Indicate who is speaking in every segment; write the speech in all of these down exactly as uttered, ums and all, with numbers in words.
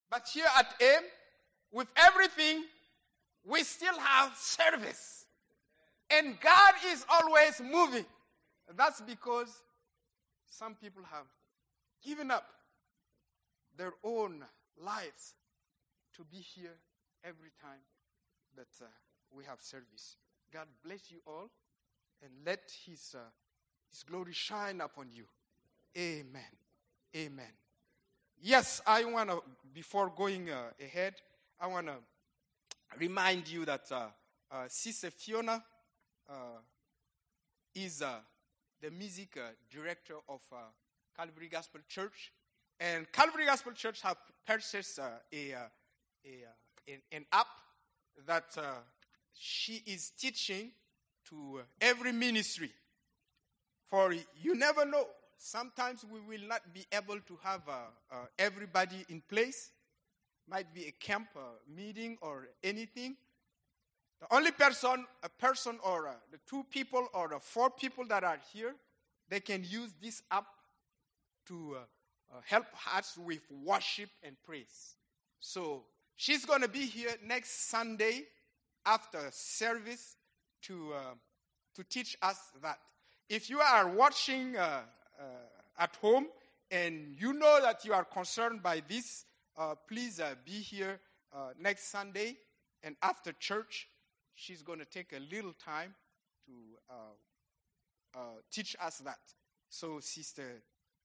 Speaker 1: But here at AIM, with everything, we still have service. And God is always moving. That's because some people have given up their own lives to be here every time that uh, we have service. God bless you all and let his, uh, his glory shine upon you. Amen. Amen. Yes, I want to, before going uh, ahead, I want to remind you that uh, uh, Sister Fiona uh, is uh, the music uh, director of uh, Calvary Gospel Church. And Calvary Gospel Church have purchased uh, a, uh, a, uh, an, an app that uh, she is teaching to every ministry. For you never know. Sometimes we will not be able to have uh, uh, everybody in place. Might be a camp uh, meeting or anything. The only person, a person or uh, the two people or the four people that are here, they can use this app to uh, uh, help us with worship and praise. So she's going to be here next Sunday after service to uh, to teach us that. If you are watching uh, uh, at home and you know that you are concerned by this, uh, please uh, be here uh, next Sunday. And after church, she's going to take a little time to uh, uh, teach us that. So Sister,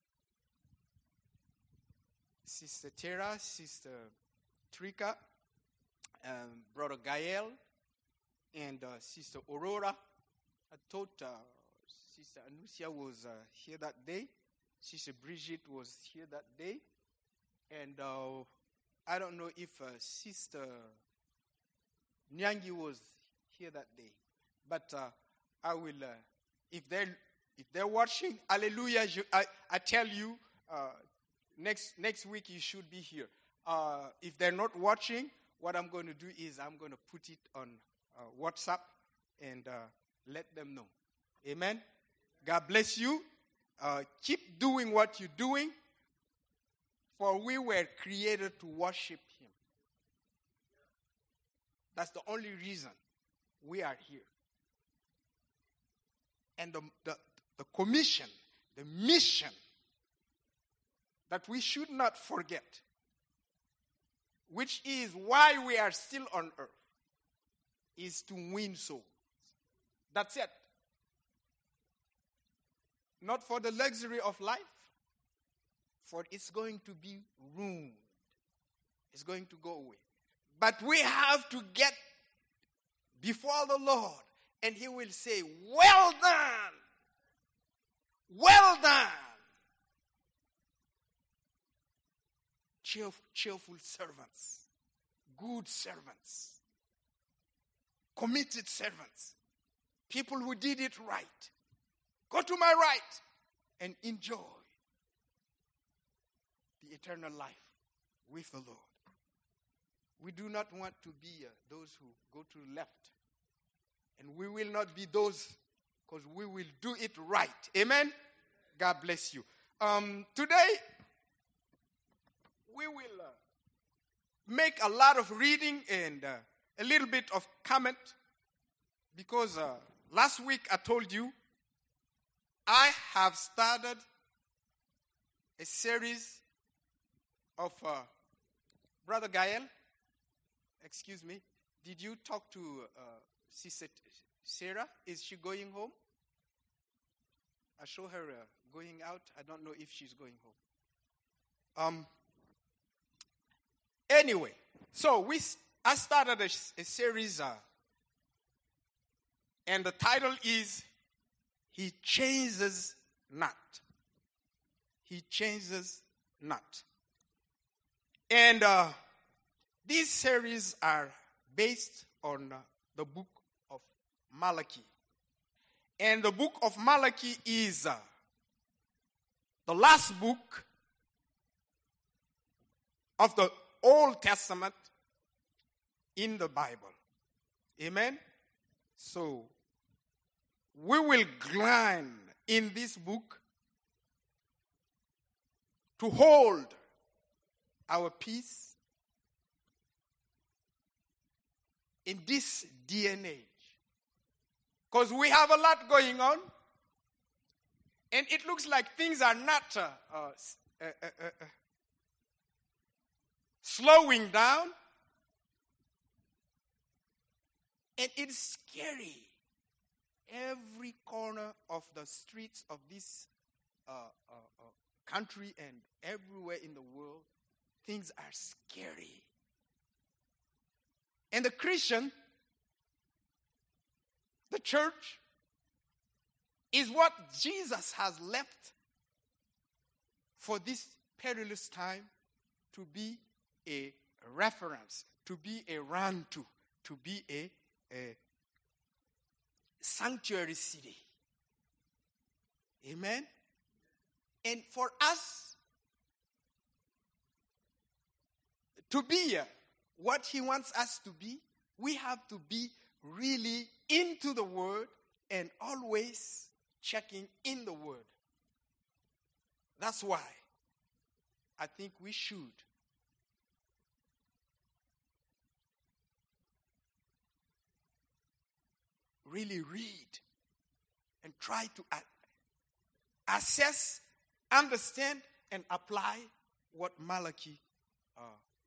Speaker 1: Sister Tara, Sister Trika, um, Brother Gael, and uh, Sister Aurora. I thought uh, Sister Anusia was uh, here that day. Sister Bridget was here that day. And uh, I don't know if uh, Sister Nyangi was here that day. But uh, I will, uh, if they're if they're watching, hallelujah, I, I tell you, uh, next next week you should be here. Uh, if they're not watching, what I'm going to do is I'm going to put it on uh, WhatsApp and uh, let them know. Amen. God bless you. Uh, keep doing what you're doing, for we were created to worship him. That's the only reason we are here. And the, the, the commission, the mission that we should not forget, which is why we are still on earth, is to win souls. That's it. Not for the luxury of life, for it's going to be ruined. It's going to go away. But we have to get before the Lord, and he will say, well done, well done, cheerful, cheerful servants, good servants, committed servants, people who did it right. Go to my right and enjoy the eternal life with the Lord. We do not want to be uh, those who go to the left. And we will not be those, because we will do it right. Amen? God bless you. Um, today, we will uh, make a lot of reading and uh, a little bit of comment, because uh, last week I told you I have started a series of uh, Brother Gael. Excuse me. Did you talk to uh, Sister Sarah? Is she going home? I saw her uh, going out. I don't know if she's going home. Um. Anyway, so we I started a, a series, uh, and the title is He Changes Not. He changes not. And uh, these series are based on uh, the book of Malachi. And the book of Malachi is uh, the last book of the Old Testament in the Bible. Amen? So, we will glean in this book to hold our peace in this day and age. Because we have a lot going on, and it looks like things are not uh, uh, uh, uh, uh, slowing down, and it's scary. Every corner of the streets of this uh, uh, uh, country and everywhere in the world, things are scary. And the Christian, the church, is what Jesus has left for this perilous time to be a reference, to be a run to, to be a, a sanctuary city. Amen? And for us to be what he wants us to be, we have to be really into the Word and always checking in the Word. That's why I think we should really read and try to assess, understand, and apply what Malachi uh,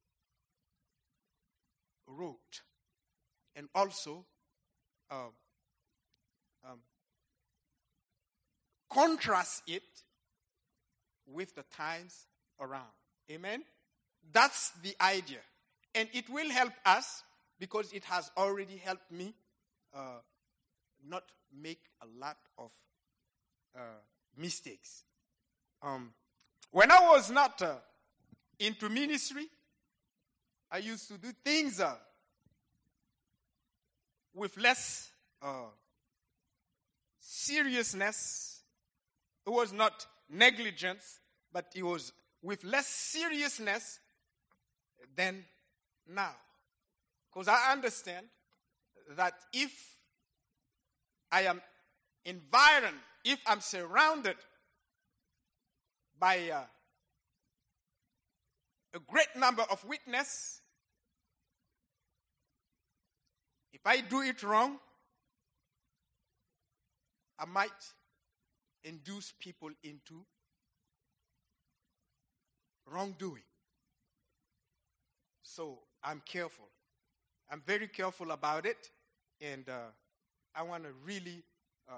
Speaker 1: wrote. And also uh, um, contrast it with the times around. Amen? That's the idea. And it will help us because it has already helped me uh, not make a lot of uh, mistakes. Um, when I was not uh, into ministry, I used to do things uh, with less uh, seriousness. It was not negligence, but it was with less seriousness than now. Because I understand that if I am environed, if I'm surrounded by uh, a great number of witnesses, if I do it wrong, I might induce people into wrongdoing. So I'm careful. I'm very careful about it, and uh, I want to really uh,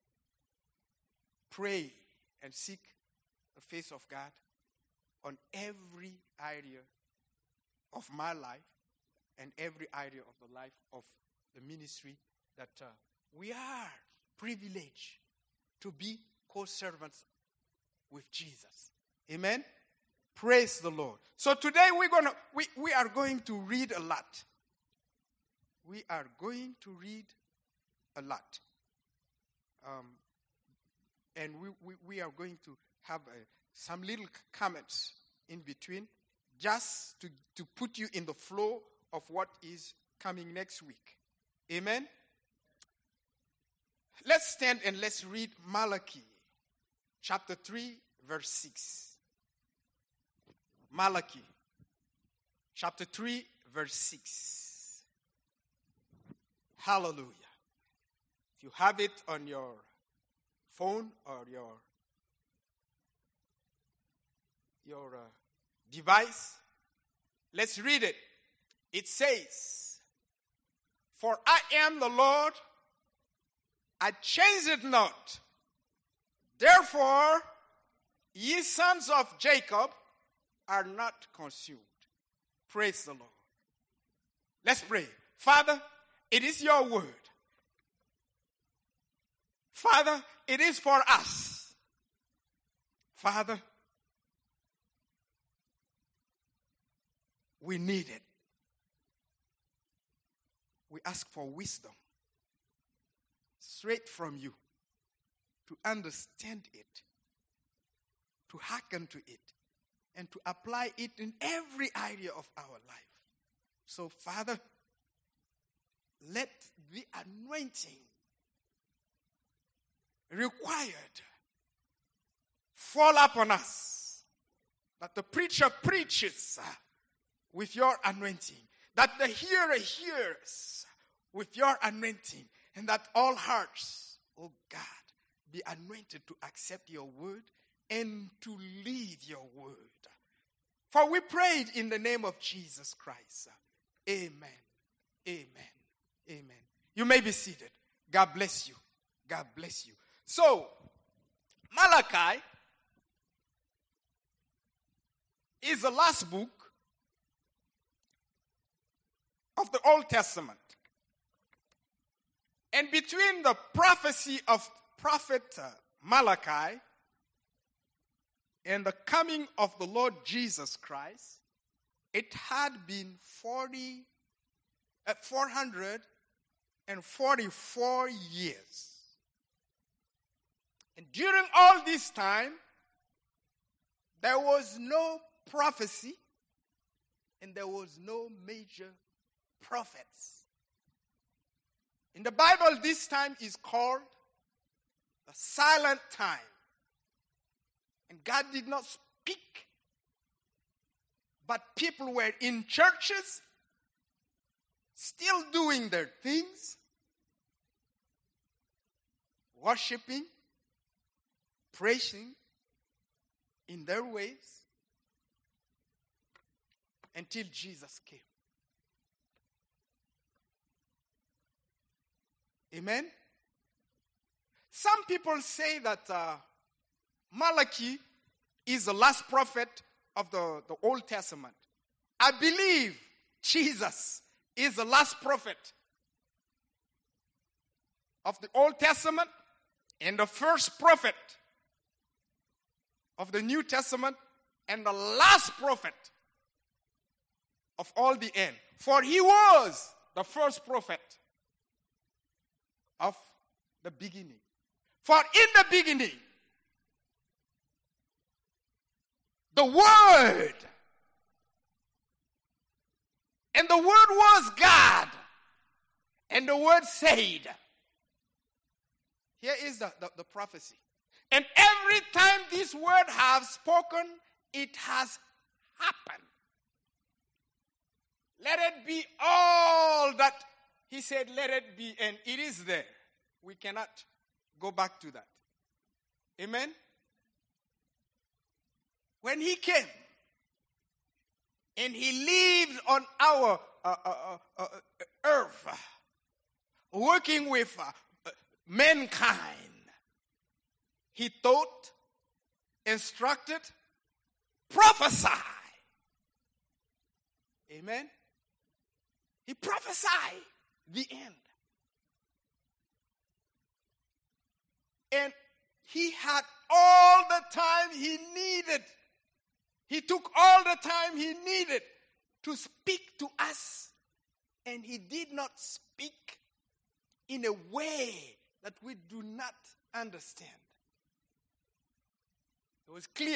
Speaker 1: pray and seek the face of God on every area of my life and every area of the life of the ministry that uh, we are privileged to be co-servants with Jesus. Amen? Praise the Lord. So today we're gonna we, we are going to read a lot. We are going to read a lot. Um, and we, we, we are going to have uh, some little comments in between just to, to put you in the flow of what is coming next week. Amen? Let's stand and let's read Malachi chapter three, verse six. Malachi chapter three, verse six. Hallelujah. If you have it on your phone or your, your uh, device, let's read it. It says, "For I am the Lord, I change it not. Therefore, ye sons of Jacob are not consumed." Praise the Lord. Let's pray. Father, it is your word. Father, it is for us. Father, we need it. We ask for wisdom straight from you to understand it, to hearken to it, and to apply it in every area of our life. So, Father, let the anointing required fall upon us, that the preacher preaches with your anointing, that the hearer hears with your anointing, and that all hearts, oh God, be anointed to accept your word and to lead your word. For we prayed in the name of Jesus Christ. Amen. Amen. Amen. You may be seated. God bless you. God bless you. So, Malachi is the last book of the Old Testament. And between the prophecy of prophet uh, Malachi and the coming of the Lord Jesus Christ, it had been forty, uh, four hundred forty-four years. And during all this time, there was no prophecy and there was no major prophets. In the Bible, this time is called a silent time. And God did not speak, but people were in churches, still doing their things, worshiping, praising in their ways, until Jesus came. Amen? Some people say that uh, Malachi is the last prophet of the, the Old Testament. I believe Jesus is the last prophet of the Old Testament and the first prophet of the New Testament and the last prophet of all the end. For he was the first prophet of the beginning. For in the beginning, the Word, and the Word was God, and the Word said. Here is the, the, the prophecy. And every time this word has spoken, it has happened. Let it be all that he said, let it be, and it is there. We cannot go back to that. Amen? When he came, and he lived on our uh, uh, uh, uh, earth, working with uh, mankind, he taught, instructed, prophesied. Amen? He prophesied the end. And he had all the time he needed. He took all the time he needed to speak to us. And he did not speak in a way that we do not understand. It was clear.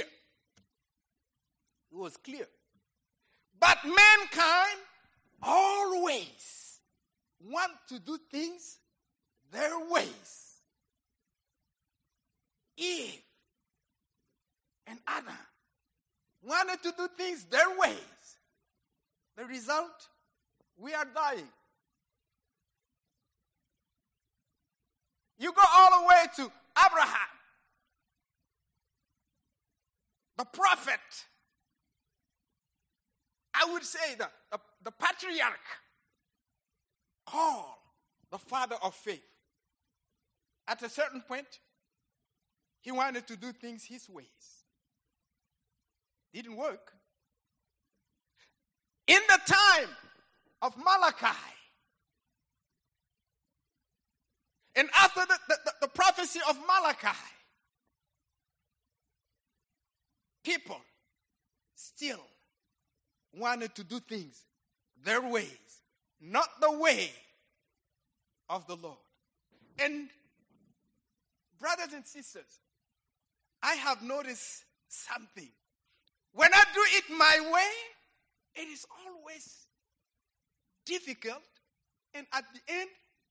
Speaker 1: It was clear. But mankind always want to do things their ways. Eve and Adam wanted to do things their ways. The result, we are dying. You go all the way to Abraham, the prophet. I would say the, the, the patriarch, called the father of faith. At a certain point, he wanted to do things his ways. Didn't work. In the time of Malachi, and after the, the, the prophecy of Malachi, people still wanted to do things their ways, not the way of the Lord. And brothers and sisters, I have noticed something. When I do it my way, it is always difficult, and at the end,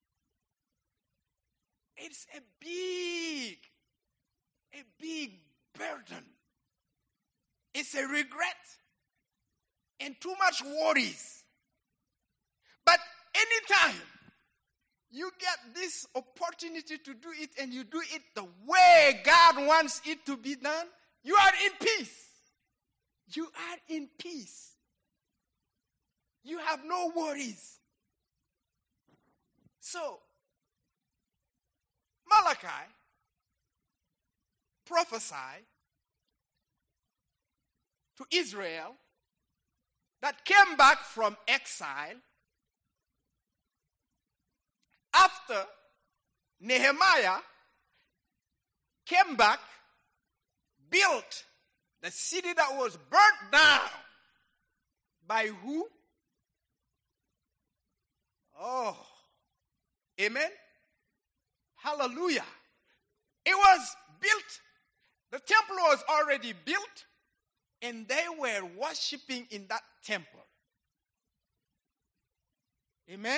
Speaker 1: it's a big, a big burden. It's a regret and too much worries. But anytime you get this opportunity to do it and you do it the way God wants it to be done, you are in peace. You are in peace. You have no worries. So, Malachi prophesied to Israel that came back from exile after Nehemiah came back, built the city that was burnt down by who? Oh, amen. Hallelujah. It was built, the temple was already built, and they were worshiping in that temple. Amen.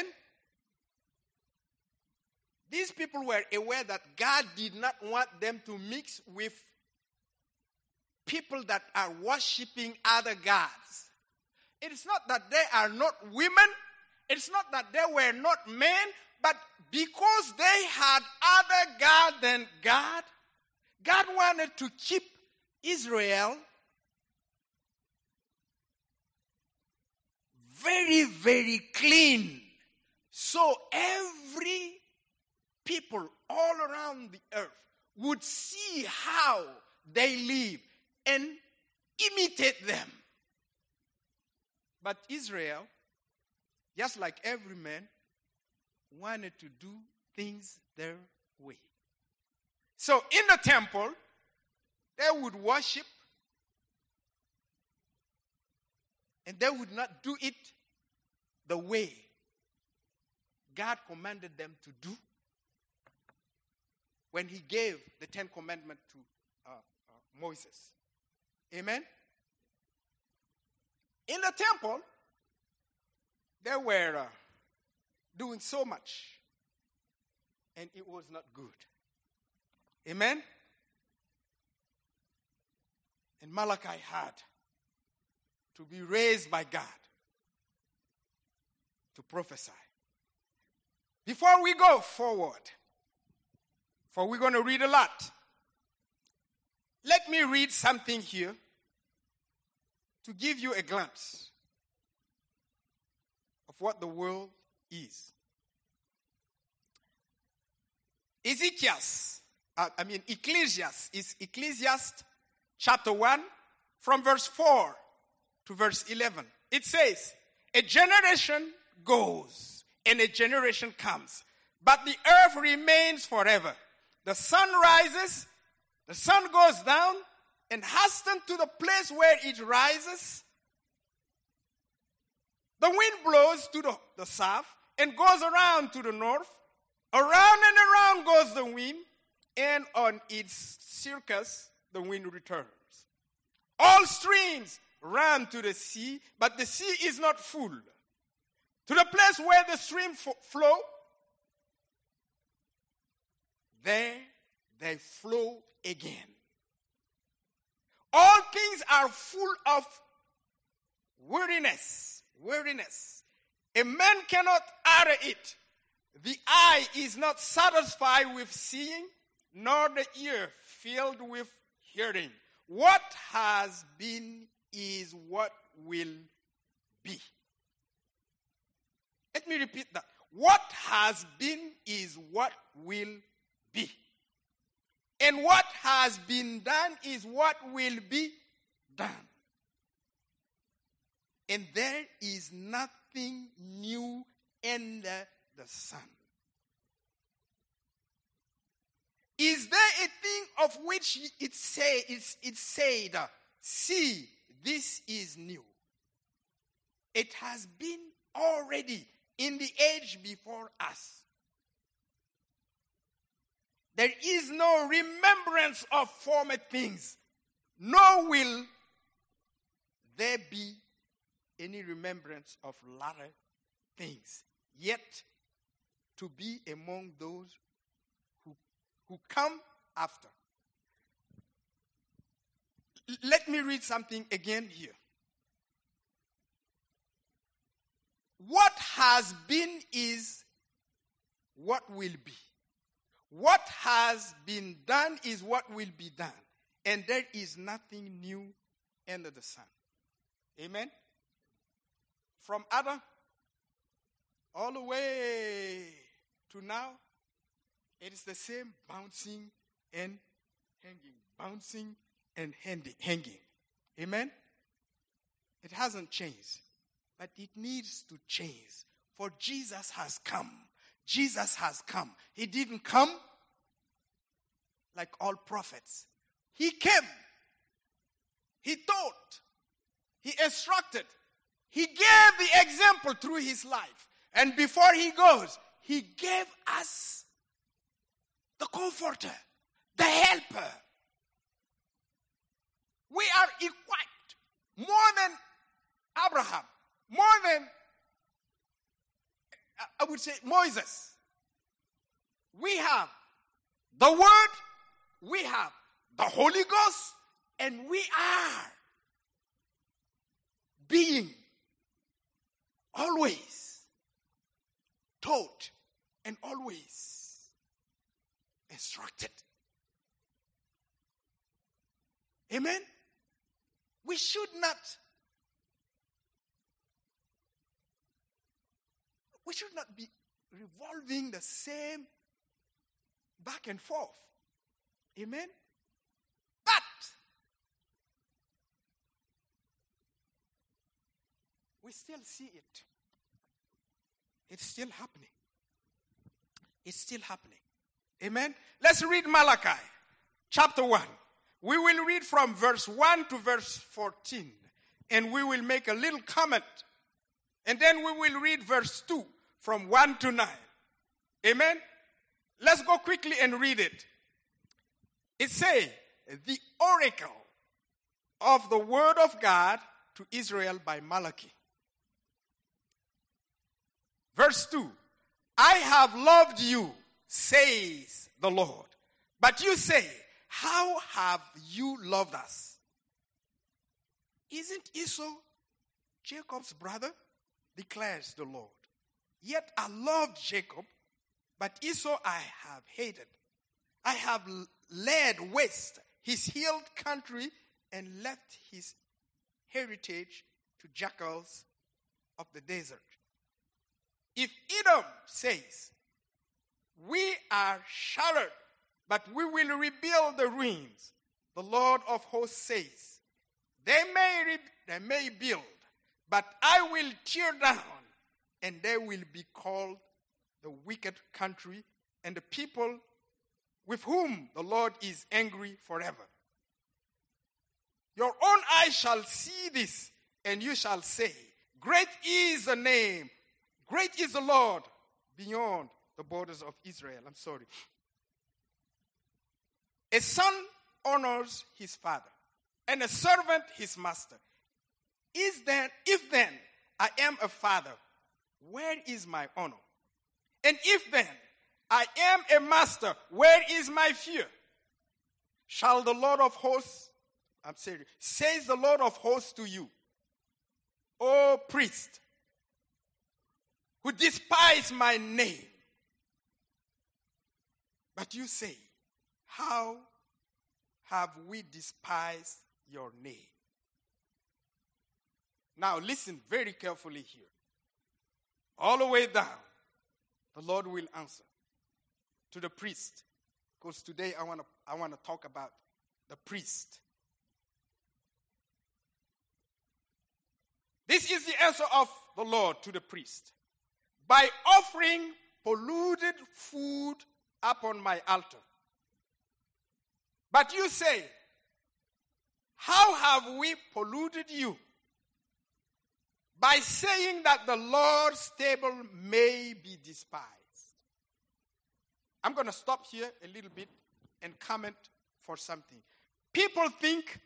Speaker 1: These people were aware that God did not want them to mix with people that are worshiping other gods. It's not that they are not women. It's not that they were not men. But because they had other gods than God, God wanted to keep Israel very, very clean. So every people all around the earth would see how they live and imitate them. But Israel, just like every man, wanted to do things their way. So in the temple, they would worship, and they would not do it the way God commanded them to do when he gave the Ten Commandments to uh, uh, Moses. Amen? In the temple, they were uh, doing so much, and it was not good. Amen? And Malachi had to be raised by God to prophesy. Before we go forward, for we're going to read a lot, let me read something here to give you a glance of what the world is. Ezekiel's, uh, I mean Ecclesiastes, is Ecclesiastes chapter one from verse four to verse eleven. It says, a generation goes and a generation comes, but the earth remains forever. The sun rises, the sun goes down, and hastens to the place where it rises. The wind blows to the, the south and goes around to the north. Around and around goes the wind, and on its circus the wind returns. All streams run to the sea, but the sea is not full. To the place where the stream f- flow, there they flow again. All things are full of weariness. Weariness. A man cannot utter it. The eye is not satisfied with seeing, nor the ear filled with hearing. What has been is what will be. Let me repeat that. What has been is what will be. And what has been done is what will be done. And there is nothing new under the sun. Is there a thing of which it say it's, it's said, see, this is new? It has been already in the age before us. There is no remembrance of former things, nor will there be any remembrance of latter things, yet to be among those who, who come after. L- let me read something again here. What has been is what will be. What has been done is what will be done. And there is nothing new under the sun. Amen? From Adam all the way to now, it is the same bouncing and hanging. Bouncing and hanging. Amen? It hasn't changed. But it needs to change. For Jesus has come. Jesus has come. He didn't come like all prophets. He came. He taught. He instructed. He gave the example through his life. And before he goes, he gave us the comforter, the helper. We are equipped more than Abraham, more than, I would say, Moses. We have the Word, we have the Holy Ghost, and we are being always taught and always instructed. Amen? We should not we should not be revolving the same back and forth. Amen? But we still see it. It's still happening. It's still happening. Amen? Let's read Malachi chapter one. We will read from verse one to verse fourteen. And we will make a little comment. And then we will read verse two from one to nine. Amen? Let's go quickly and read it. It says, the oracle of the word of God to Israel by Malachi. Verse two, I have loved you, says the Lord. But you say, how have you loved us? Isn't Esau Jacob's brother? Declares the Lord. Yet I loved Jacob, but Esau I have hated. I have laid waste his healed country and left his heritage to jackals of the desert. If Edom says, we are shattered, but we will rebuild the ruins, the Lord of hosts says, they may, re- they may build, but I will tear down, and they will be called the wicked country, and the people with whom the Lord is angry forever. Your own eyes shall see this, and you shall say, great is the name, great is the Lord beyond the borders of Israel. I'm sorry. A son honors his father, and a servant his master. Is then, if then I am a father, where is my honor? And if then I am a master, where is my fear? Shall the Lord of hosts, I'm sorry, says the Lord of hosts to you, O priest, who despise my name. But you say, how have we despised your name? Now listen very carefully here. All the way down, the Lord will answer to the priest. Because today I want to I want to talk about the priest. This is the answer of the Lord to the priest. By offering polluted food upon my altar. But you say, how have we polluted you? By saying that the Lord's table may be despised. I'm going to stop here a little bit and comment for something. People think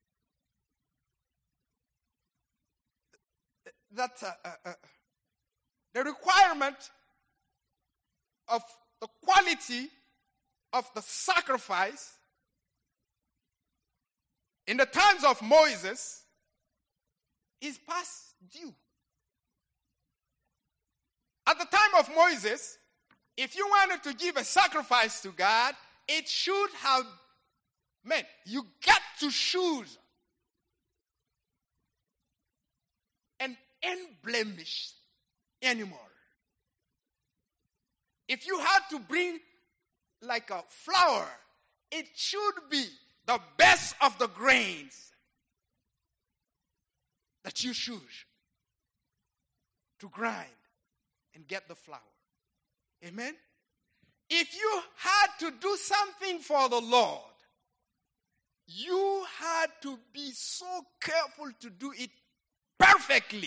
Speaker 1: that uh, uh, uh, the requirement of the quality of the sacrifice in the times of Moses is past due. At the time of Moses, If you wanted to give a sacrifice to God, it should have meant you got to choose an unblemished animal. If you had to bring like a flour, it should be the best of the grains that you choose to grind and get the flour. Amen? If you had to do something for the Lord, you had to be so careful to do it perfectly.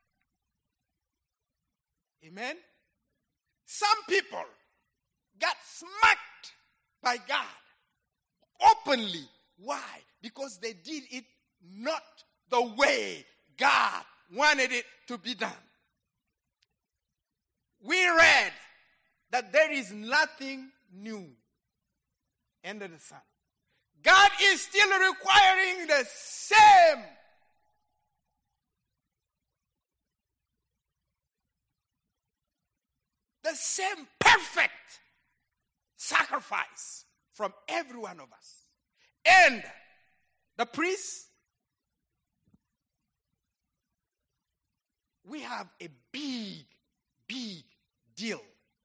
Speaker 1: Amen? Some people got smacked by God openly. Why? Because they did it not the way God wanted it to be done. We read that there is nothing new under the sun. God is still requiring the same the same perfect sacrifice from every one of us. And the priests, we have a big, big deal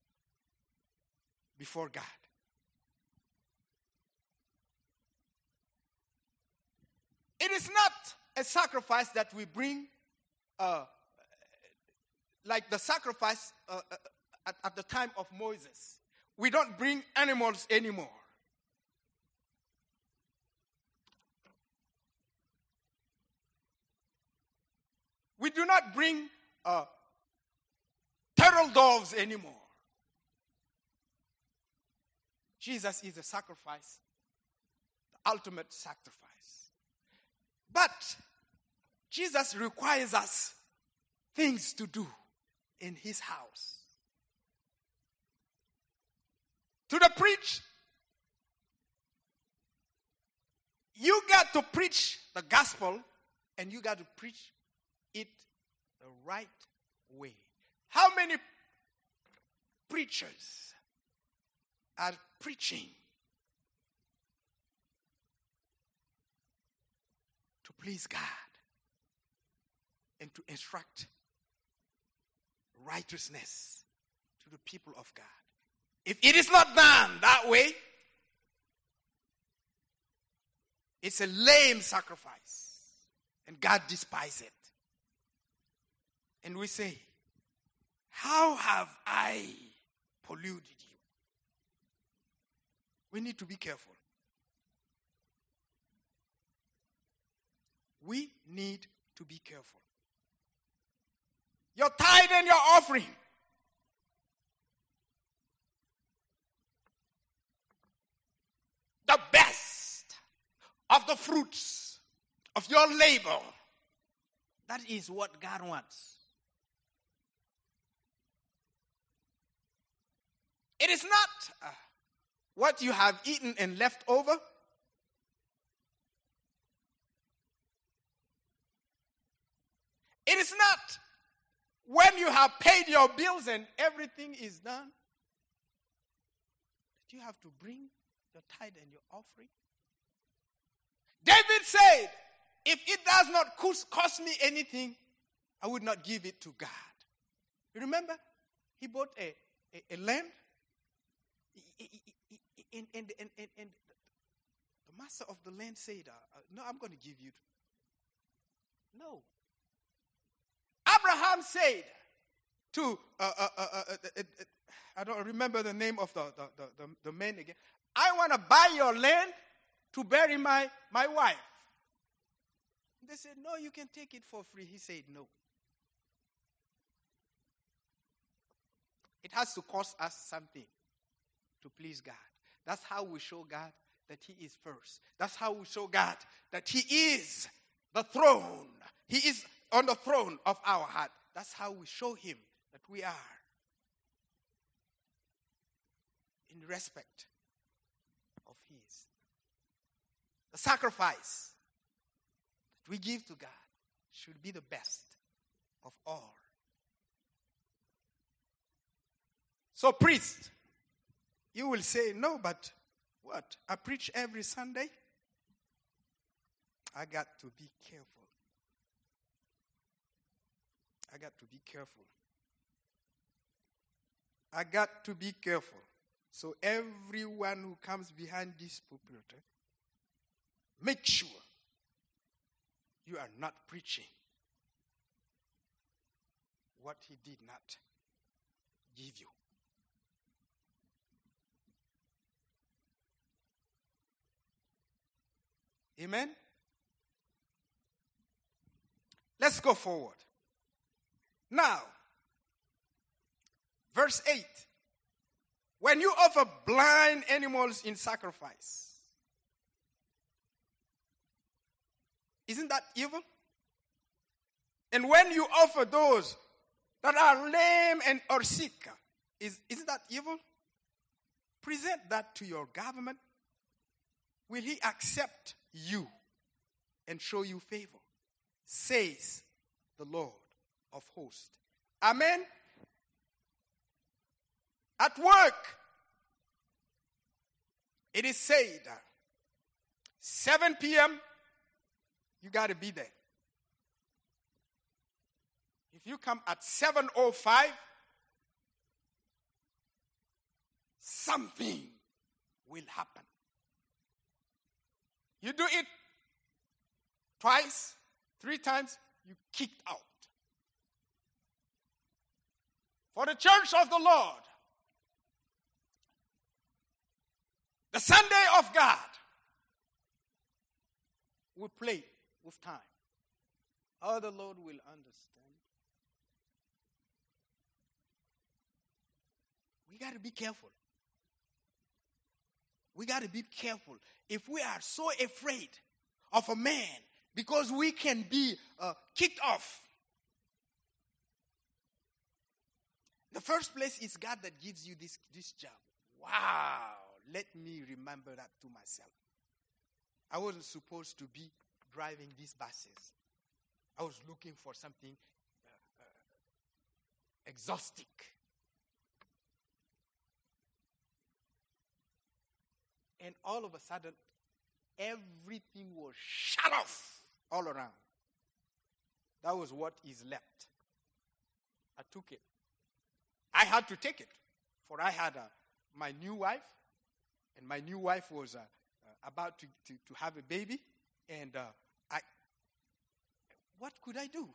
Speaker 1: before God. It is not a sacrifice that we bring uh, like the sacrifice uh, uh, at, at the time of Moses. We don't bring animals anymore. We do not bring uh, turtle doves anymore. Jesus is a sacrifice, the ultimate sacrifice. But Jesus requires us things to do in his house. To the preach, you got to preach the gospel and you got to preach it the right way. How many preachers are preaching to please God and to instruct righteousness to the people of God? If it is not done that way, it's a lame sacrifice, and God despises it. And we say, how have I polluted you? We need to be careful. We need to be careful. Your tithe and your offering, the best of the fruits of your labor, that is what God wants. It is not uh, what you have eaten and left over. It is not when you have paid your bills and everything is done that you have to bring your tithe and your offering. David said, if it does not cost me anything, I would not give it to God. You remember? He bought a, a, a land. And, and, and, and, and the master of the land said, uh, no, I'm going to give you. No. Abraham said to, uh, uh, uh, uh, uh, uh, uh, I don't remember the name of the, the, the, the, the man again. I want to buy your land to bury my, my wife. They said, no, you can take it for free. He said, no. It has to cost us something to please God. That's how we show God that he is first. That's how we show God that he is the throne. He is on the throne of our heart. That's how we show him that we are in respect of his. The sacrifice that we give to God should be the best of all. So, priest, you will say, no, but what? I preach every Sunday? I got to be careful. I got to be careful. I got to be careful. So everyone who comes behind this pulpit, make sure you are not preaching what he did not give you. Amen? Let's go forward. Now, verse eight. When you offer blind animals in sacrifice, isn't that evil? And when you offer those that are lame and or sick, is, isn't that evil? Present that to your government. Will he accept you and show you favor? Says the Lord of hosts. Amen. At work, it is said, seven p.m., you got to be there. If you come at seven oh five, something will happen. You do it twice, three times, you kicked out. For the church of the Lord, the Sunday of God, we play with time. How the Lord will understand. We got to be careful. We got to be careful. If we are so afraid of a man because we can be uh, kicked off, the first place is God that gives you this, this job. Wow. Let me remember that to myself. I wasn't supposed to be driving these buses. I was looking for something uh, uh, exhaustic. And all of a sudden, everything was shut off all around. That was what is left. I took it. I had to take it, for I had a, my new wife, and my new wife was uh, uh, about to, to, to have a baby, and uh, I, what could I do?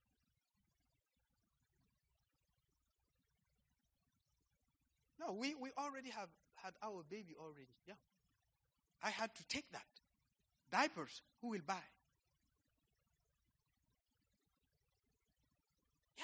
Speaker 1: No, we, we already have had our baby already, yeah. I had to take that. Diapers, who will buy? Yeah.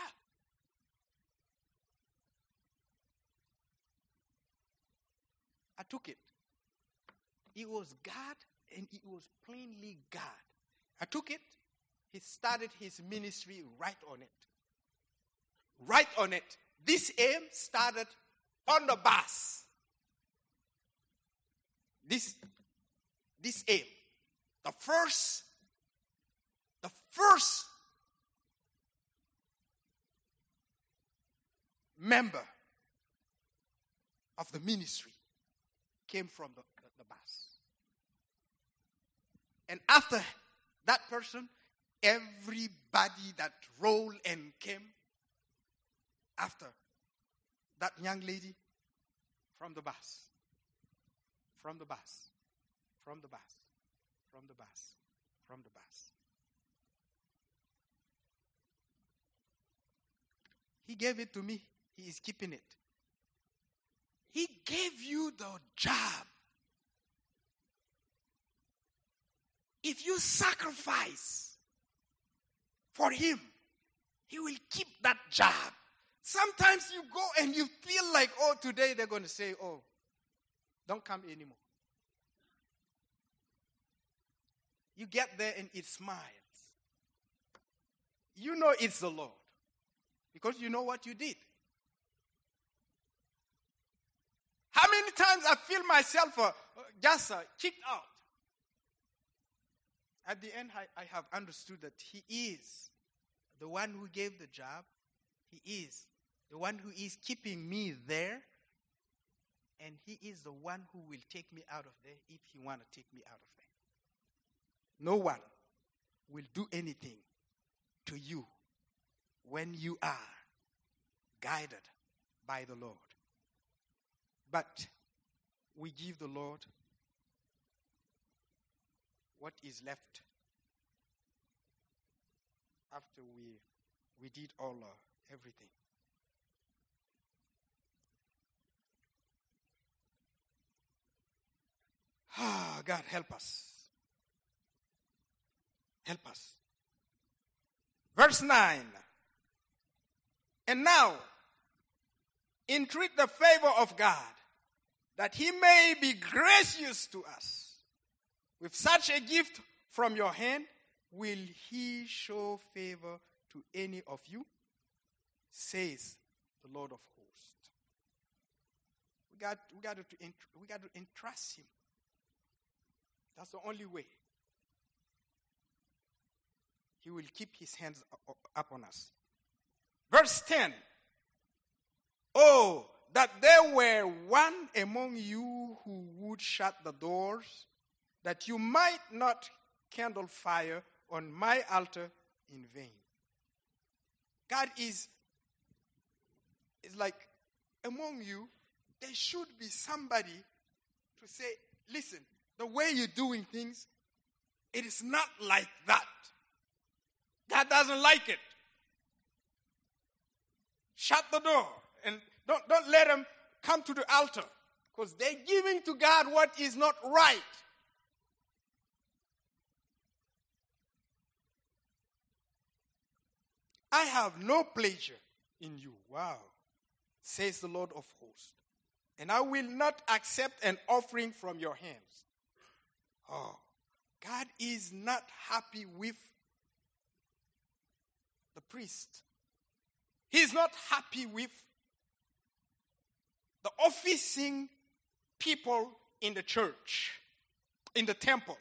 Speaker 1: I took it. It was God, and it was plainly God. I took it. He started his ministry right on it. Right on it. This aim started on the bus. This, this aim. The first, the first member of the ministry came from the, the, the bus. And after that person, everybody that rolled and came after that young lady from the bus, from the bus, from the bus, from the bus, from the bus. He gave it to me. He is keeping it. He gave you the job. If you sacrifice for him, he will keep that job. Sometimes you go and you feel like, oh, today they're going to say, oh, don't come anymore. You get there and it smiles. You know it's the Lord because you know what you did. How many times I feel myself uh, just uh, kicked out? At the end, I, I have understood that he is the one who gave the job. He is the one who is keeping me there, and he is the one who will take me out of there if he want to take me out of there. No one will do anything to you when you are guided by the Lord. But we give the Lord what is left after we we did all uh, everything. Ah, God, help us. Help us. Verse nine. And now, entreat the favor of God, that he may be gracious to us. With such a gift from your hand, will he show favor to any of you? Says the Lord of hosts. We got, we got, to, we got to entrust him. That's the only way he will keep his hands up on us. Verse ten. Oh, that there were one among you who would shut the doors, that you might not kindle fire on my altar in vain. God is, is like, among you, there should be somebody to say, listen, the way you're doing things, it is not like that. God doesn't like it. Shut the door and don't, don't let them come to the altar, because they're giving to God what is not right. I have no pleasure in you. Wow. Says the Lord of hosts. And I will not accept an offering from your hands. Oh, God is not happy with the priest. He's not happy with the officing people in the church, in the temple.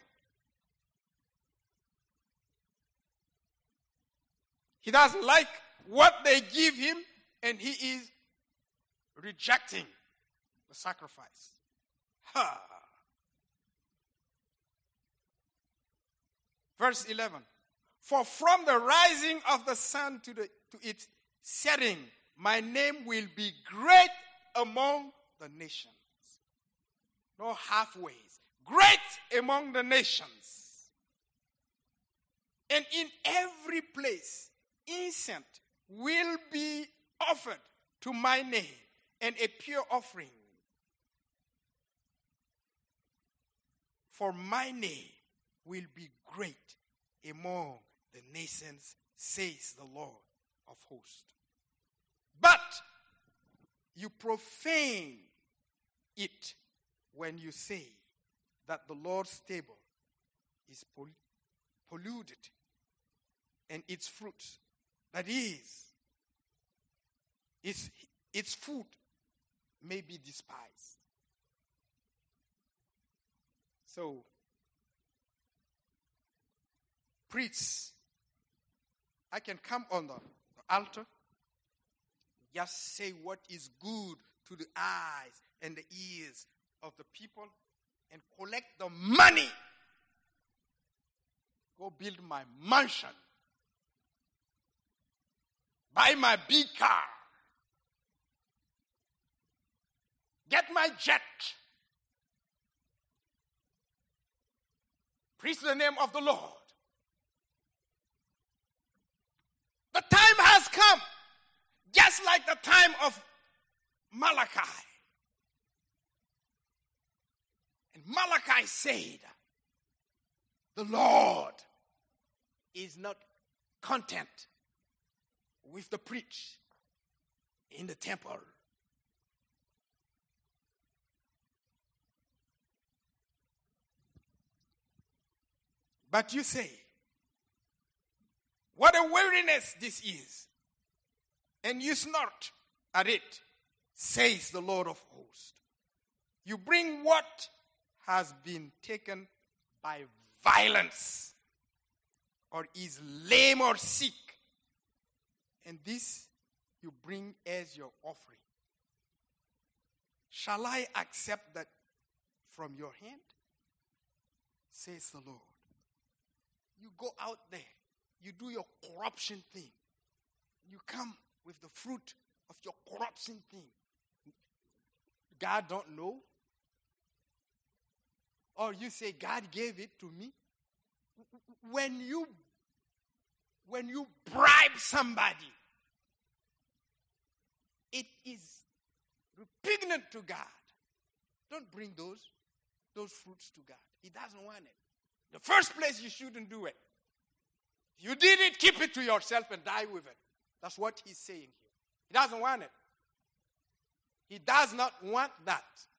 Speaker 1: He doesn't like what they give him, and he is rejecting the sacrifice. Ha! Verse eleven. For from the rising of the sun to, the, to its setting, my name will be great among the nations. No halfways. Great among the nations. And in every place, incense will be offered to my name, and a pure offering. For my name will be great among the nations, says the Lord of hosts. But you profane it when you say that the Lord's table is pol- polluted, and its fruit, that is, its, its food may be despised. So, priests, I can come on the, the altar, just say what is good to the eyes and the ears of the people, and collect the money. Go build my mansion. Buy my big car. Get my jet. Preach the name of the Lord. The time has come, just like the time of Malachi. And Malachi said, the Lord is not content with the preach in the temple. But you say, what a weariness this is, and you snort at it, says the Lord of hosts. You bring what has been taken by violence, or is lame or sick, and this you bring as your offering. Shall I accept that from your hand? Says the Lord. You go out there, you do your corruption thing. You come with the fruit of your corruption thing. God don't know? Or you say, God gave it to me? When you, when you bribe somebody, it is repugnant to God. Don't bring those, those fruits to God. He doesn't want it. The first place, you shouldn't do it. If you did it, keep it to yourself and die with it. That's what he's saying here. He doesn't want it. He does not want that.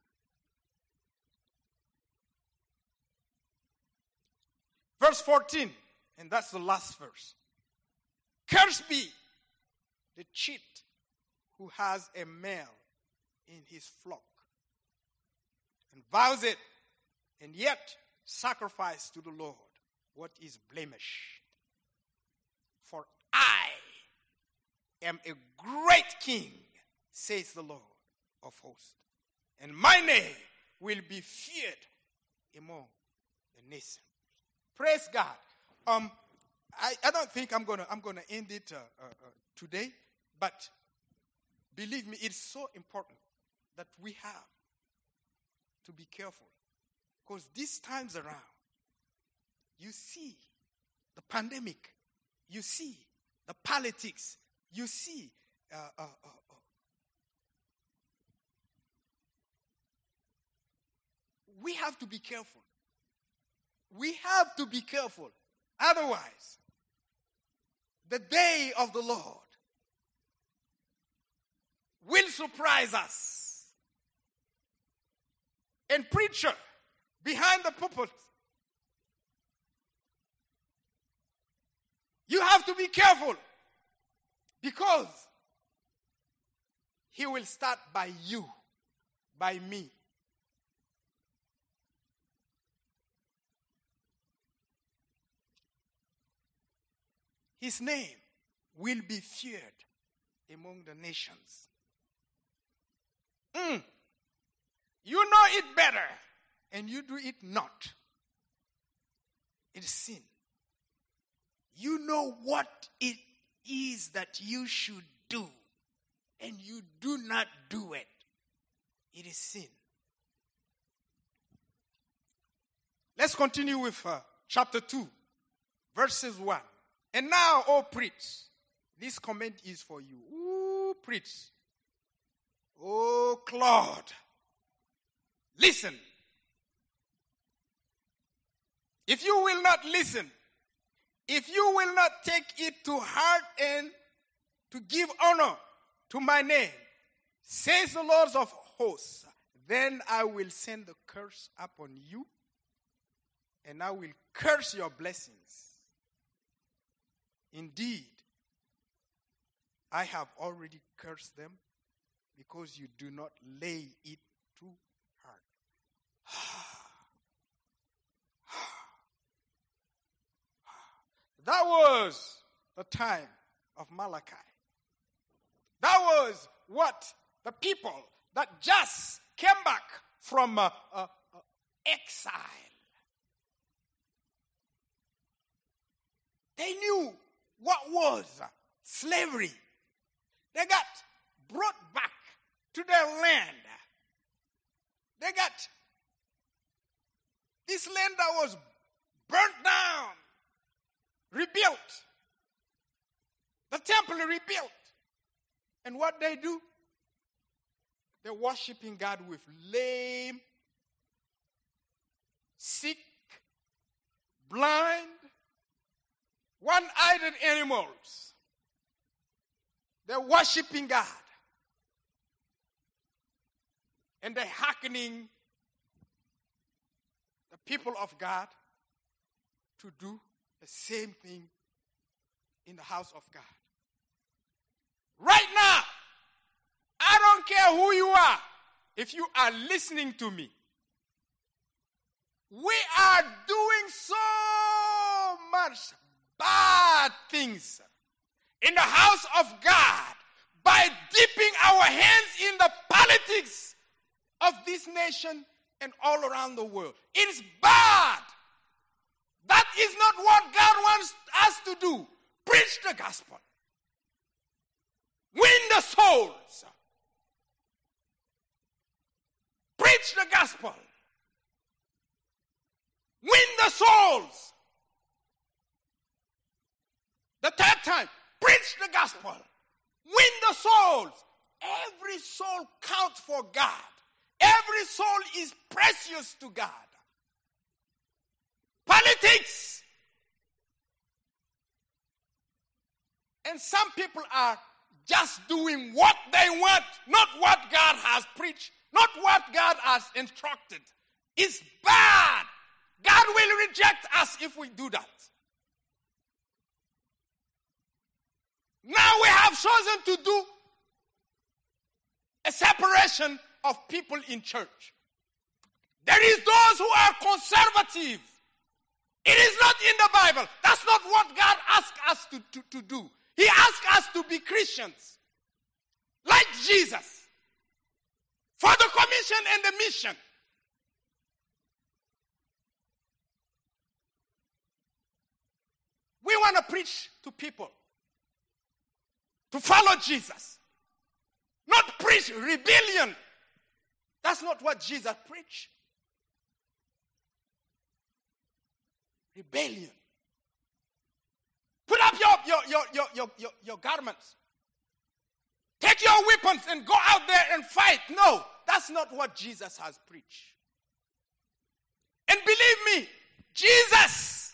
Speaker 1: Verse fourteen, and that's the last verse. Cursed be the cheat who has a male in his flock and vows it, and yet sacrifice to the Lord what is blemish. For I am a great king, says the Lord of hosts, and my name will be feared among the nations. Praise God. Um, I, I don't think I'm gonna I'm gonna end it uh, uh, uh, today, but believe me, it's so important that we have to be careful, because these times around, you see the pandemic, you see the politics, you see uh, uh, uh, uh, we have to be careful. We have to be careful. Otherwise, the day of the Lord will surprise us. And preacher behind the pulpit, you have to be careful, because he will start by you, by me. His name will be feared among the nations. Mm. You know it better, and you do it not. It is sin. You know what it is that you should do, and you do not do it. It is sin. Let's continue with uh, chapter two, verses one. And now, oh preach, this comment is for you. Ooh, preach. Oh, Claude, listen. If you will not listen, if you will not take it to heart and to give honor to my name, says the Lord of hosts, then I will send the curse upon you, and I will curse your blessings. Indeed, I have already cursed them because you do not lay it to heart. That was the time of Malachi. That was what the people that just came back from uh, uh, uh, exile. They knew what was slavery. They got brought back to their land. They got this land that was burnt down, rebuilt. The temple rebuilt. And what they do? They're worshiping God with lame, sick, blind, one-eyed animals. They're worshiping God. And they're hearkening the people of God to do the same thing in the house of God. Right now, I don't care who you are, if you are listening to me, we are doing so much bad things in the house of God, by dipping our hands in the politics of this nation and all around the world. It is bad. That is not what God wants us to do. Preach the gospel. Win the souls. Preach the gospel. Win the souls. The third time, preach the gospel. Win the souls. Every soul counts for God. Every soul is precious to God. Politics. And some people are just doing what they want, not what God has preached, not what God has instructed. It's bad. God will reject us if we do that. Now we have chosen to do a separation of people in church. There is those who are conservative. It is not in the Bible. That's not what God asked us to, to, to do. He asked us to be Christians, like Jesus, for the commission and the mission. We want to preach to people to follow Jesus, not preach rebellion. That's not what Jesus preached. Rebellion. Put up your, your, your, your, your, your, your garments. Take your weapons and go out there and fight. No, that's not what Jesus has preached. And believe me, Jesus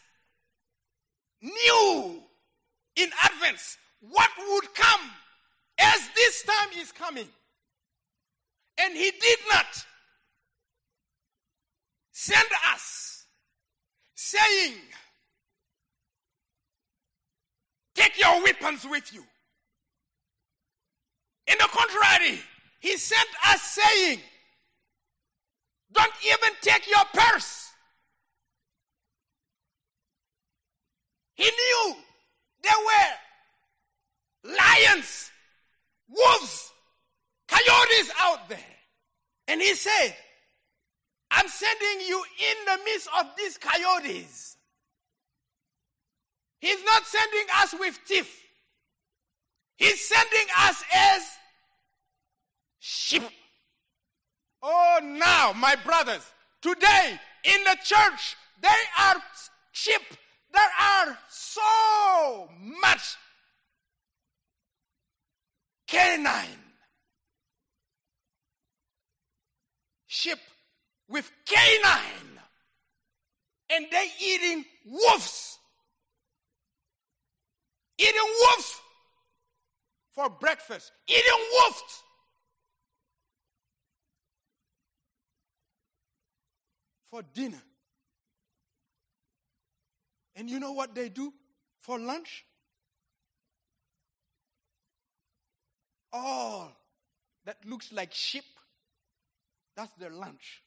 Speaker 1: knew in advance what would come as this time is coming. And he did not send us saying, take your weapons with you. In the contrary, he sent us saying, don't even take your purse. He knew there were lions, wolves, coyotes out there. And he said, I'm sending you in the midst of these coyotes. He's not sending us with teeth. He's sending us as sheep. Oh, now, my brothers, today in the church, there are sheep. There are so much canine sheep with canine, and they eating wolves, eating wolves for breakfast, eating wolves for dinner. And you know what they do for lunch? All that looks like sheep, that's their lunch.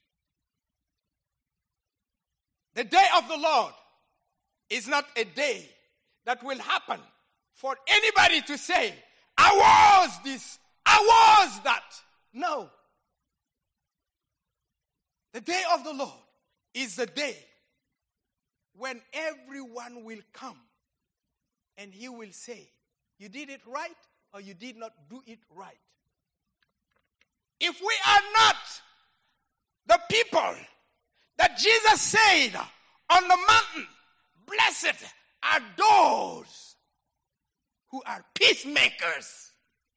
Speaker 1: The day of the Lord is not a day that will happen for anybody to say, I was this, I was that. No. The day of the Lord is the day when everyone will come and he will say, you did it right or you did not do it right. If we are not the people that Jesus said on the mountain, blessed are those who are peacemakers.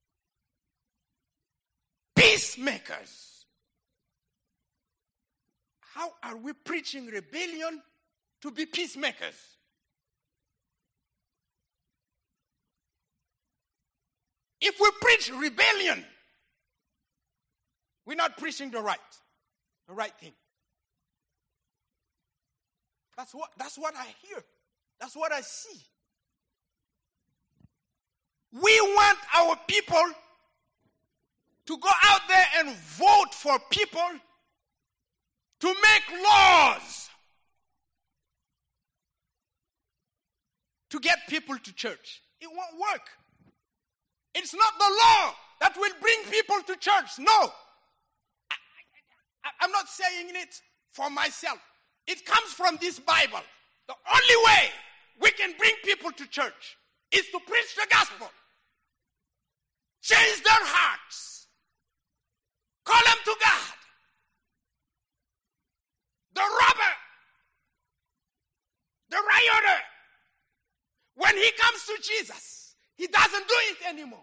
Speaker 1: Peacemakers. How are we preaching rebellion to be peacemakers? If we preach rebellion, we're not preaching the right, the right thing. That's what, that's what I hear. That's what I see. We want our people to go out there and vote for people to make laws to get people to church. It won't work. It's not the law that will bring people to church. No. I, I, I'm not saying it for myself. It comes from this Bible. The only way we can bring people to church is to preach the gospel. Change their hearts. Call them to God. The robber, the rioter, when he comes to Jesus, he doesn't do it anymore.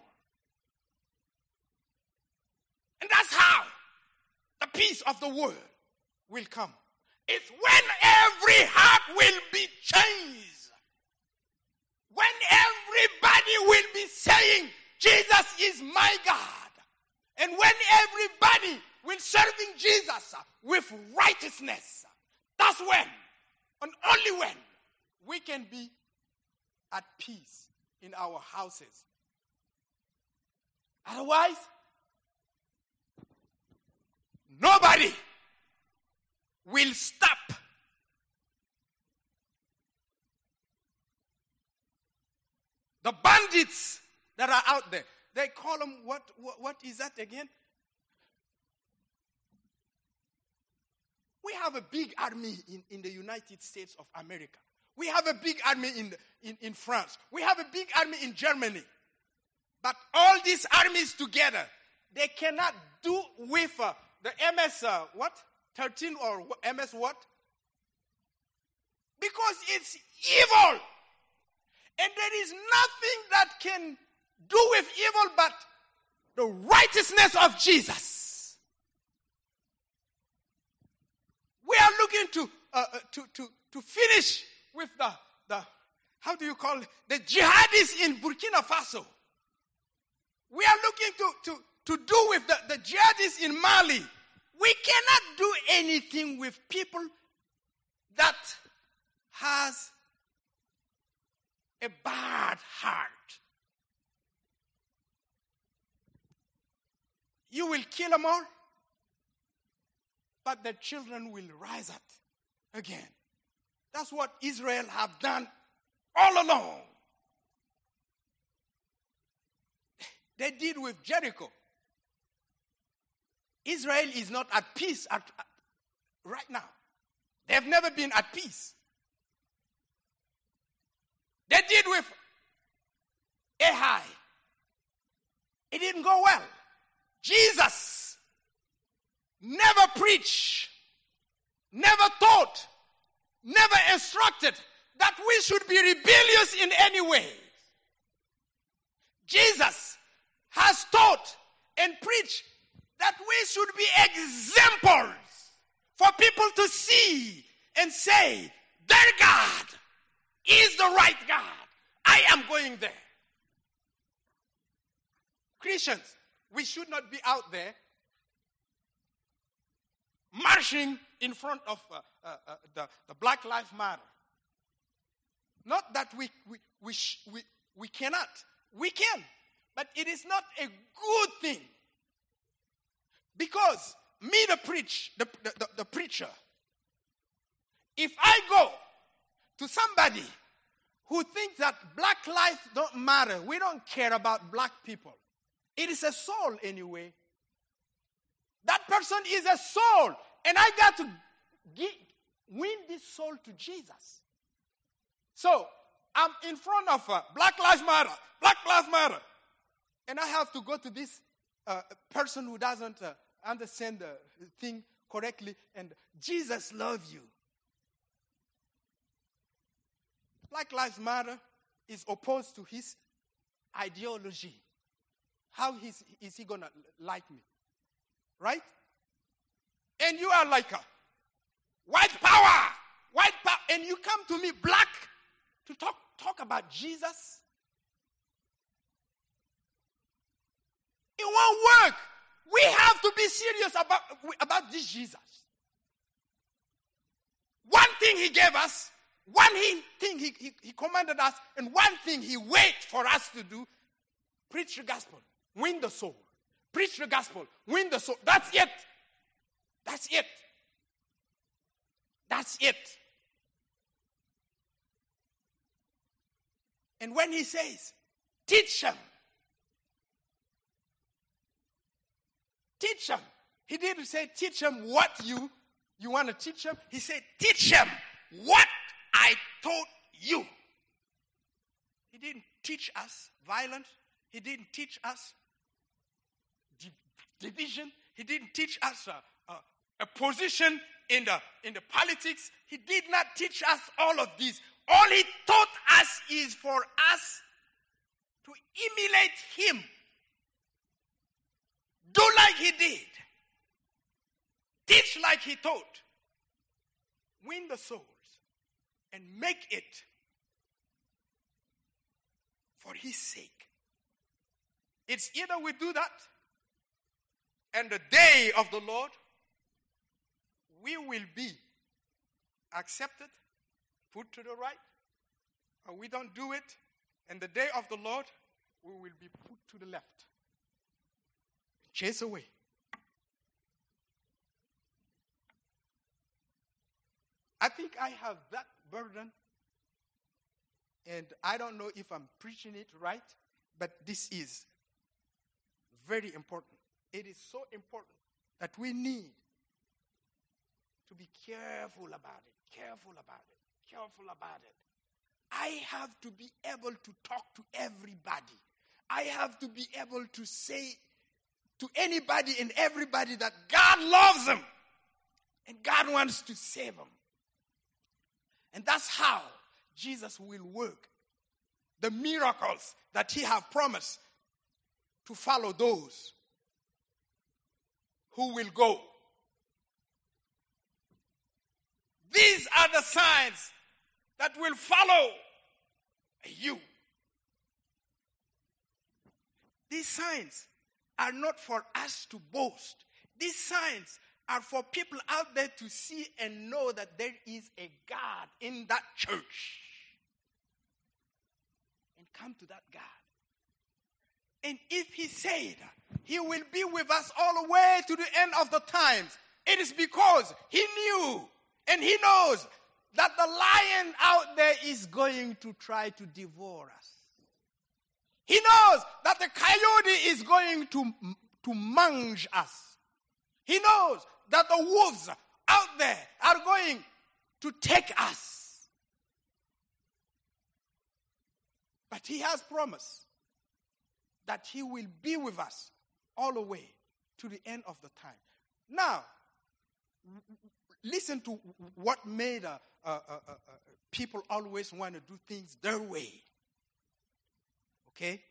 Speaker 1: And that's how the peace of the world will come. It's when every heart will be changed. When everybody will be saying, Jesus is my God. And when everybody will serving Jesus with righteousness, that's when, and only when, we can be at peace in our houses. Otherwise, nobody will stop the bandits that are out there. They call them, what, what, what is that again? We have a big army in, in the United States of America. We have a big army in, in, in France. We have a big army in Germany. But all these armies together, they cannot do with uh, the M S, uh, what? thirteen or M S what? Because it's evil. And there is nothing that can do with evil but the righteousness of Jesus. We are looking to uh, to to to finish with the the how do you call it, the jihadists in Burkina Faso. We are looking to to to do with the, the jihadists in Mali. We cannot do anything with people that has a bad heart. You will kill them all, but the children will rise up again. That's what Israel have done all along. They did with Jericho. Israel is not at peace at, at, right now. They have never been at peace. They did with Ahai. It didn't go well. Jesus never preached, never taught, never instructed that we should be rebellious in any way. Jesus has taught and preached that we should be examples for people to see and say, their God is the right God. I am going there. Christians, we should not be out there marching in front of uh, uh, uh, the, the Black Lives Matter. Not that we we we, sh- we we cannot. We can. But it is not a good thing. Because me, the preach, the, the, the, the preacher, if I go to somebody who thinks that black lives don't matter, we don't care about black people, it is a soul anyway. That person is a soul, and I got to give, win this soul to Jesus. So I'm in front of uh, Black Lives Matter, Black Lives Matter, and I have to go to this uh, person who doesn't uh, understand the thing correctly, and Jesus loves you. Black Lives Matter is opposed to his ideology. How is, is he going to like me? Right? And you are like a white power, white power, and you come to me black to talk, talk about Jesus? It won't work. We have to be serious about, about this Jesus. One thing he gave us, one he, thing he, he, he commanded us, and one thing he waits for us to do, preach the gospel, win the soul. Preach the gospel, win the soul. That's it. That's it. That's it. And when he says, teach them, Teach them. He didn't say teach them what you, you want to teach them. He said teach them what I taught you. He didn't teach us violence. He didn't teach us di- division. He didn't teach us a, a, a position in the, in the politics. He did not teach us all of these. All he taught us is for us to emulate him. Do like he did. Teach like he taught. Win the souls and make it for his sake. It's either we do that, and the day of the Lord, we will be accepted, put to the right, or we don't do it, and the day of the Lord, we will be put to the left. Chase away. I think I have that burden, and I don't know if I'm preaching it right, but this is very important. It is so important that we need to be careful about it, careful about it, careful about it. I have to be able to talk to everybody. I have to be able to say to anybody and everybody that God loves them and God wants to save them. And that's how Jesus will work the miracles that he has promised to follow those who will go. These are the signs that will follow you. These signs are not for us to boast. These signs are for people out there to see and know that there is a God in that church. And come to that God. And if he said he will be with us all the way to the end of the times, it is because he knew and he knows that the lion out there is going to try to devour us. He knows that the coyote is going to, to munch us. He knows that the wolves out there are going to take us. But he has promised that he will be with us all the way to the end of the time. Now, listen to what made uh, uh, uh, uh, people always want to do things their way. Okay?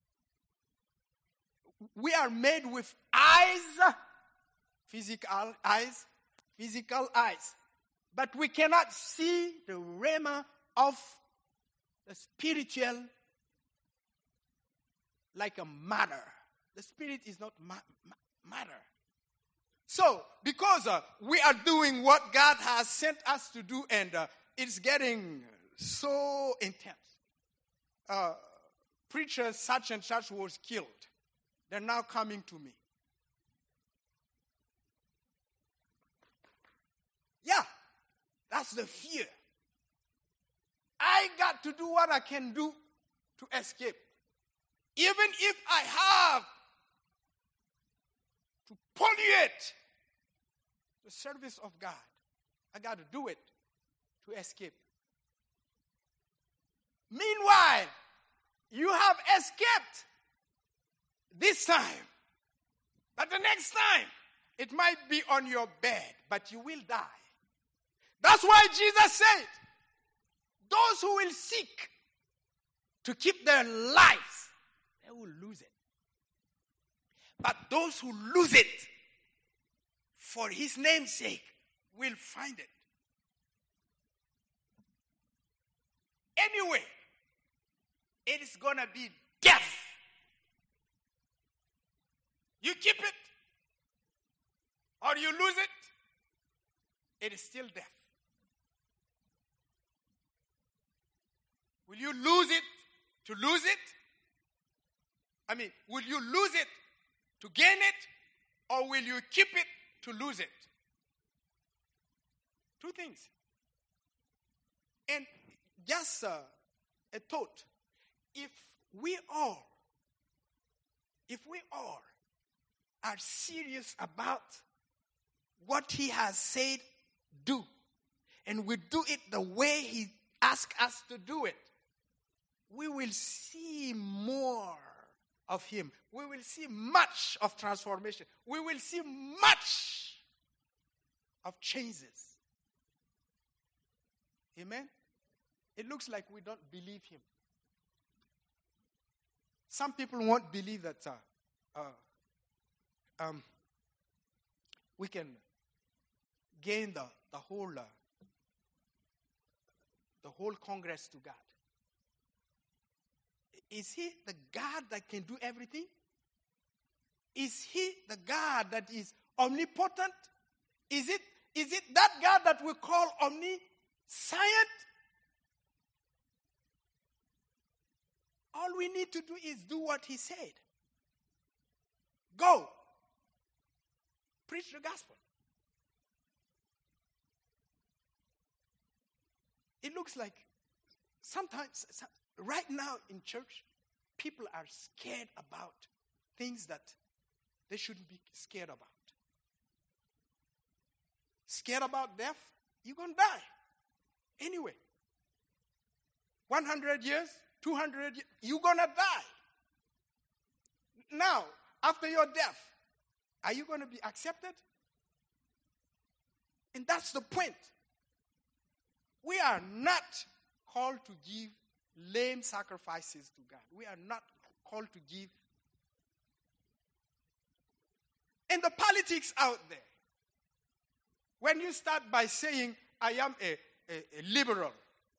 Speaker 1: We are made with eyes, physical eyes, physical eyes. But we cannot see the realm of the spiritual like a matter. The spirit is not ma- ma- matter. So, because uh, we are doing what God has sent us to do, and uh, it's getting so intense. Uh, preacher such and such was killed. They're now coming to me. Yeah, that's the fear. I got to do what I can do to escape. Even if I have to pollute the service of God, I got to do it to escape. Meanwhile, you have escaped this time. But the next time, it might be on your bed, but you will die. That's why Jesus said, those who will seek to keep their lives, they will lose it. But those who lose it for his name's sake will find it. Anyway, it is going to be death. You keep it or you lose it, it is still death. Will you lose it to lose it? I mean, will you lose it to gain it, or will you keep it to lose it? Two things. And just uh, a thought. If we all, if we all are serious about what he has said, do, and we do it the way he asked us to do it, we will see more of him. We will see much of transformation. We will see much of changes. Amen? It looks like we don't believe him. Some people won't believe that uh, uh, um, we can gain the, the whole uh, the whole Congress to God. Is he the God that can do everything? Is he the God that is omnipotent? Is it is it that God that we call omniscient? All we need to do is do what he said. Go. Preach the gospel. It looks like sometimes, right now in church, people are scared about things that they shouldn't be scared about. Scared about death? You're going to die. Anyway. one hundred years, two hundred years, you're going to die. Now, after your death, are you going to be accepted? And that's the point. We are not called to give lame sacrifices to God. We are not called to give. And the politics out there, when you start by saying, I am a, a, a liberal,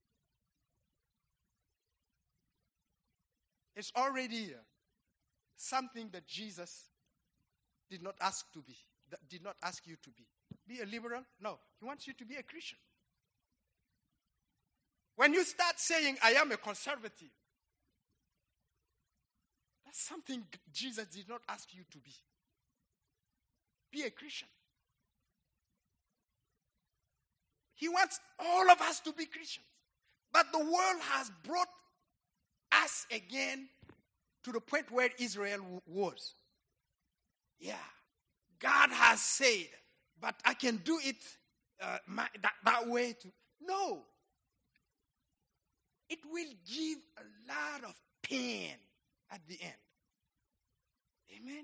Speaker 1: it's already uh, something that Jesus did not ask to be, that did not ask you to be. Be a liberal? No, he wants you to be a Christian. When you start saying, I am a conservative, that's something Jesus did not ask you to be. Be a Christian. He wants all of us to be Christians. But the world has brought us again to the point where Israel was. Yeah, God has said, but I can do it uh, my, that, that way too. No. It will give a lot of pain at the end. Amen.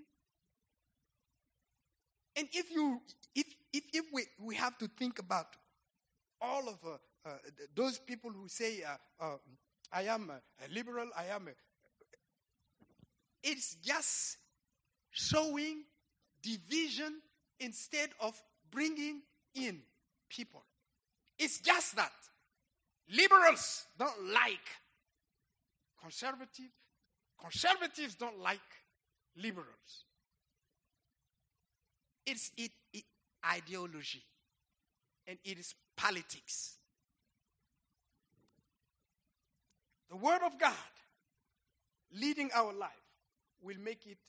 Speaker 1: And if you, if if, if we, we have to think about all of uh, uh, those people who say, uh, uh, I am a, a liberal, I am a... It's just showing division instead of bringing in people. It's just that. Liberals don't like conservatives. Conservatives don't like liberals. It's it, it, ideology. And it is politics. The Word of God leading our life will make it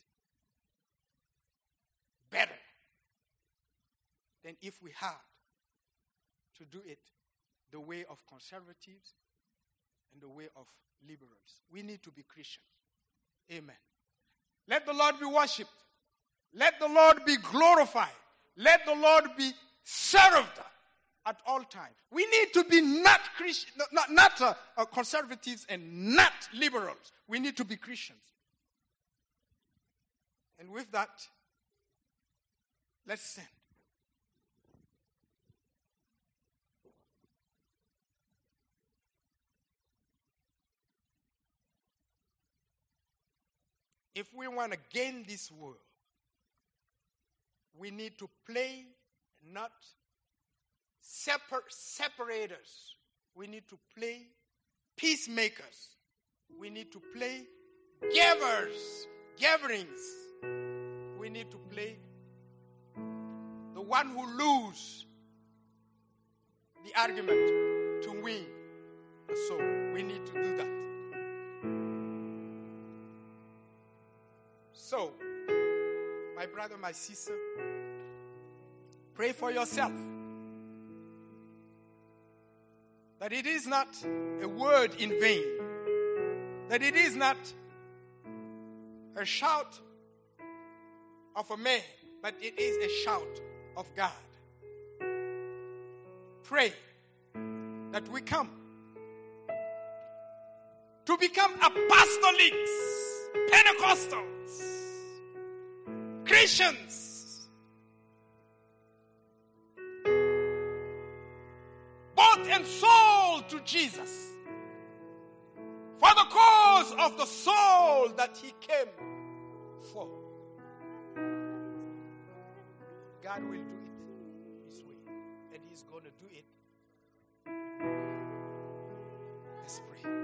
Speaker 1: better than if we had to do it the way of conservatives and the way of liberals. We need to be Christians. Amen. Let the Lord be worshipped. Let the Lord be glorified. Let the Lord be served at all times. We need to be not Christian, not, not uh, uh, conservatives and not liberals. We need to be Christians. And with that, let's stand. If we want to gain this world, we need to play not separ- separators. We need to play peacemakers. We need to play givers, gatherings. We need to play the one who loses the argument to win the soul. We need to do that. So, my brother, my sister, pray for yourself. That it is not a word in vain. That it is not a shout of a man, but it is a shout of God. Pray that we come to become apostolics, Pentecostals, Christians, bought and sold to Jesus for the cause of the soul that he came for. God will do it his way, and he's going to do it. Let's pray.